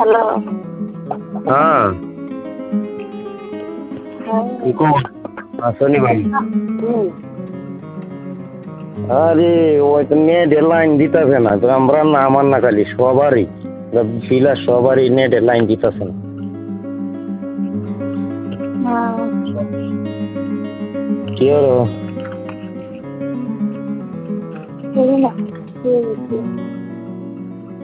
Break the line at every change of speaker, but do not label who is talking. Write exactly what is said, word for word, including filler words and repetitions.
Hello.
হ্যাঁ।
হ্যাঁ।
আসনি ভাই।
হুম।
আরে ওই তো নেটের লাইন দিতেছে না, তো আমরা না, আমার না খালি সবারই বিলাস সবারই নেটের লাইন দিতেছে না।
হ্যাঁ।
কি হলো?
জানি না কি হয়েছে।